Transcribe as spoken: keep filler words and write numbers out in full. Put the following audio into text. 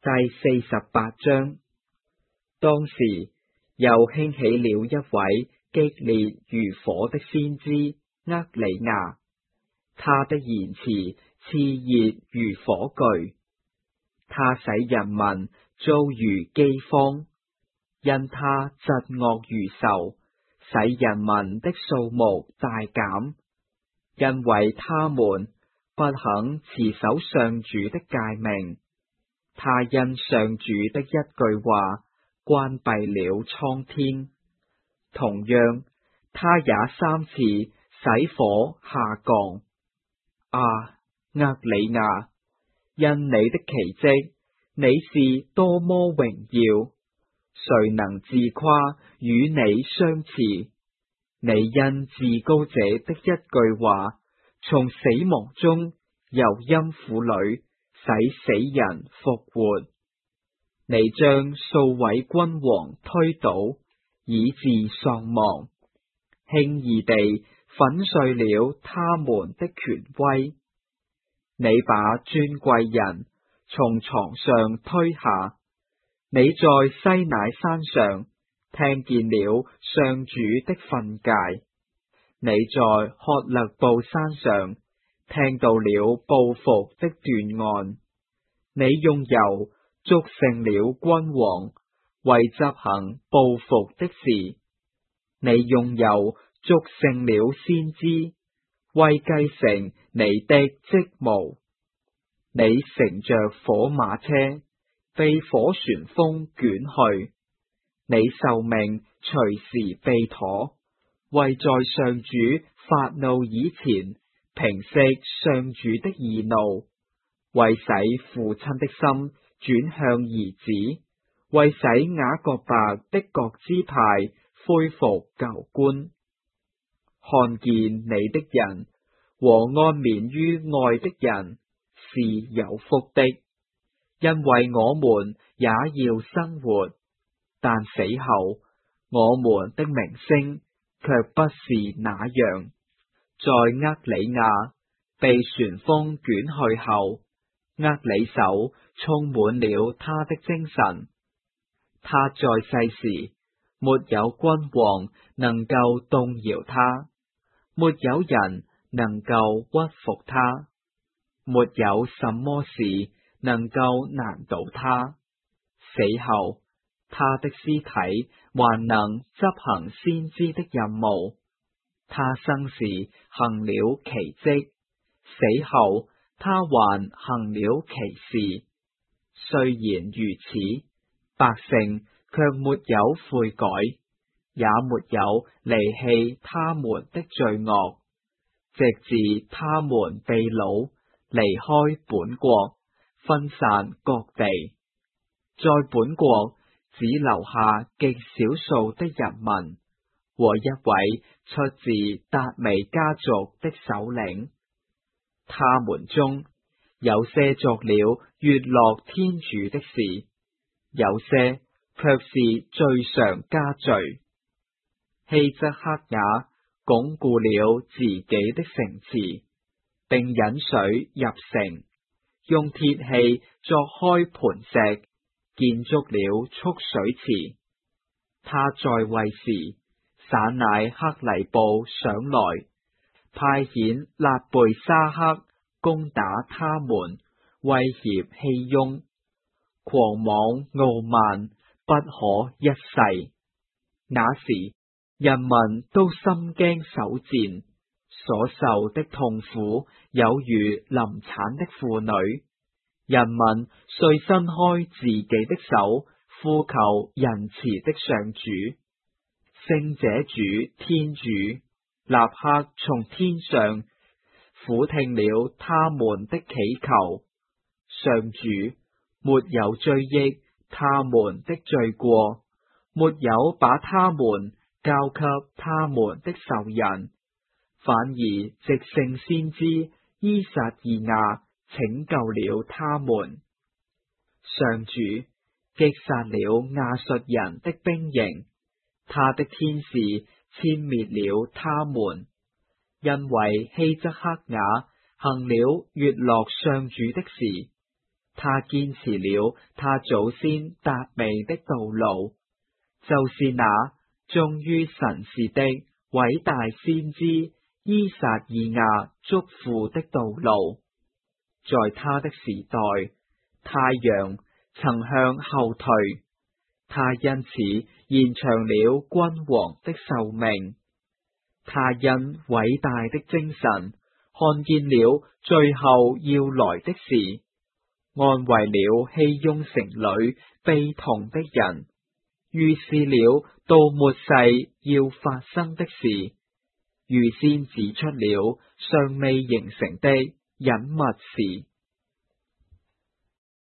第四十八章。當時又興起了一位激烈如火的先知厄里亞，他的言辭熾熱如火炬，他使人民遭遇饑荒，因他疾惡如仇，使人民的數目大減，因為他們不肯持守上主的誡命。他因上主的一句話關閉了蒼天，同樣他也三次使火下降。啊，厄里亞，因你的奇蹟，你是多麼榮耀！誰能自誇與你相似？你因至高者的一句話，從死亡中由陰府裏使死人復活。你將數位君王推倒，以致喪亡，輕易地粉碎了他們的權威。你把尊貴人從床上推下，你在西乃山上聽見了上主的訓誡，你在曷勒布山上聽到了報復的斷案。你用油祝聖了君王，為執行報復的事；你用油祝聖了先知，為繼承你的職務。你乘着火馬車，被火旋風捲去；你受命隨時備妥，為在上主發怒以前平息上主的義怒，為使父親的心轉向兒子，為使雅各伯的各支派恢復舊觀。看見你的人和安眠於愛的人是有福的，因為我們也要生活，但死後我們的名聲卻不是那樣。在厄里亞被旋風捲去後，厄里叟充滿了他的精神。他在世時，沒有君王能夠動搖他，沒有人能夠屈服他，沒有什麼事能夠難倒他。死後，他的屍體還能執行先知的任務。他生時行了奇蹟，死後他還行了奇事。雖然如此，百姓卻沒有悔改，也沒有離棄他們的罪惡，直至他們被擄，離開本國，分散各地。在本國只留下極少數的人民和一位出自達味家族的首領。他們中有些作了悅樂天主的事，有些卻是罪上加罪。希則克也鞏固了自己的城池，並引水入城，用鐵器鑿開磐石，建築了蓄水池。他在位時，散乃克黎布上來，派遣辣貝沙克攻打他們，威脅熙雍，狂妄傲慢，不可一世。那時人民都心驚手戰，所受的痛苦有如臨產的婦女。人民遂伸開自己的手，呼求仁慈的上主。聖者主天主立刻從天上俯聽了他們的祈求。上主沒有追憶他們的罪過，沒有把他們交給他們的仇人，反而藉聖先知依撒意亞拯救了他們。上主擊殺了亞述人的兵營，他的天使殲滅了他們，因為希則克也行了悅樂上主的事。 他堅持了他祖先達味的道路，就是那忠於神視的偉大先知依撒意亞囑咐的道路。在他的時代，太陽曾向後退，他因此延長了君王的壽命。他因偉大的精神看見了最後要來的事，安慰了熙雍城裏悲痛的人，預示了到末世要發生的事，預先指出了尚未形成的隱密事。